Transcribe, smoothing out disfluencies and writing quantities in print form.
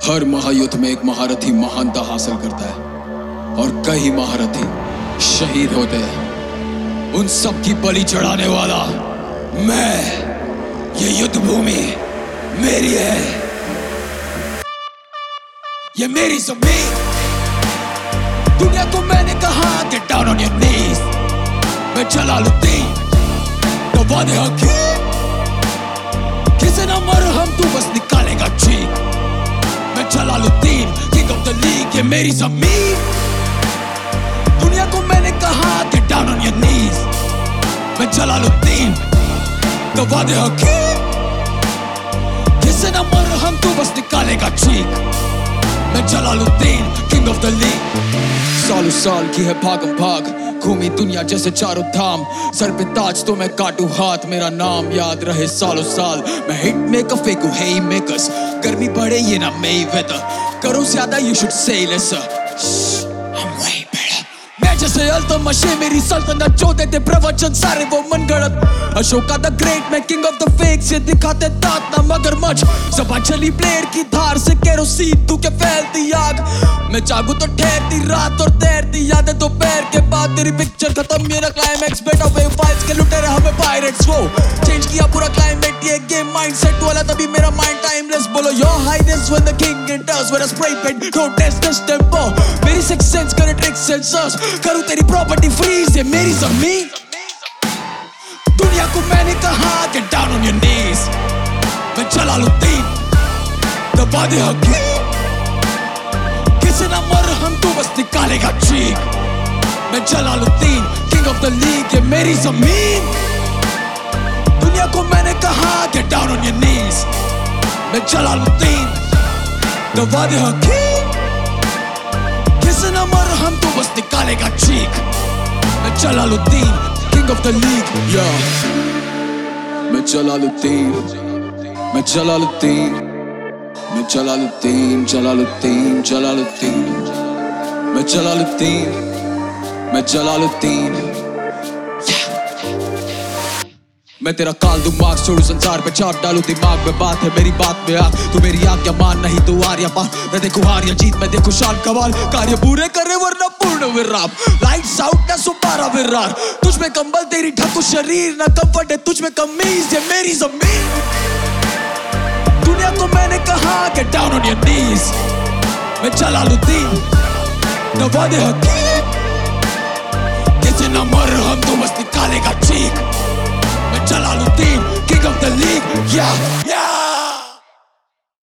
हर महायुद्ध में एक महारथी महानता हासिल करता है और कई महारथी शहीद होते हैं। उन सब की बलि चढ़ाने वाला मैं। ये युद्ध भूमि मेरी है, ये मेरी जमीन। दुनिया को मैंने कहा get down on your knees। मैं जलालुद्दीन दबा दे हकीम, किसे ना मरहम तू बस निकालेगा चीख। मैं Jalaluddin king of the league, ये मेरी जमीन। दुनिया को मैंने कहा get down on your knees। मैं जलालुद्दीन दबा दे हकीम, किसे ना मरहम तू बस निकालेगा चीख। मैं Jalaluddin king of the league. सालों साल की है भागम भाग, घूमी दुनिया जैसे चारों धाम। सर पे ताज तो मैं काटू हाथ, मेरा नाम याद रहे सालों साल। मैं हिट मेकर फेंकू हे मेकर्स, गर्मी बढ़े ये ना मई वेदर। करो ज्यादा you should say lesser। I'm way better। मैं जैसे अल्तमशे मेरी सल्तनत जो देते प्रवचन सारे वो मनगढ़ंत। अशोका द ग्रेट मैं किंग ऑफ द फेक्स, ये दिखाते दांत ना मगरमच्छ। ज़बान चली ब्लेड की धार से केरोसिन तू क्या फैलती आग। मैं जागू तो ठहरती रात और तैरती यादें दोपहर के बाद। तेरी पिक्चर खत्म मेरा क्लाइमैक्स, बेटा वेव फाइल्स के लुटेरे हमें पायरेट्स। वो चेंज किया पूरा क्लाइमेट, ये गेम माइंडसेट वाला तभी मेरा माइंड टाइमलेस। बोलो your highness when the king enters with a spray paint, don't test this tempo. मेरी सिक्स सेंस करे ट्रिक सेंसर्स, करूं तेरी प्रॉपर्टी फ्रीज, ये मेरी जमीन। दुनिया को मैंने कहा get down on your knees। मैं जलालुद्दीन दबा दे हकीम, किसे ना मरहम तू बस निकालेगा चीख। मैं Jalaluddin king of the league, ये मेरी जमीन। दुनिया को मैंने कहा get down on your knees। मैं जलालुद्दीन दबा दे हकीम, किसे ना मरहम तू बस निकालेगा चीख। मैं Jalaluddin king of the league, मैं जलालुद्दीन, मैं जलालुद्दीन, मैं जलालुद्दीन, जलालुद्दीन, जलालुद्दीन, मैं जलालुद्दीन, मैं जलालुद्दीन। मैं तेरा काल दूं मार्क्स, छोड़ू संसार पे छाप डालू दिमाग में। बात है मेरी बात में आ, तू मेरी आज्ञा मान नहीं तू आर्या पार। मैं देखूं हार या जीत, मैं देखूं शान कमाल। कार्य पूरे करे वरना पूर्ण विराम, लाइट्स आउट ना सुपारा विरार। तुझ में कंबल तेरी ढकू शरीर, ना कंफर्ट है तुझ में कमीज, ये मेरी जमीन। दुनिया को मैंने कहा get down on your knees। मैं जलालुद्दीन दबा दे हकीम, किसे ना मरहम तू बस निकालेगा चीख। मैं Jalaluddin king of the league, yeah, yeah।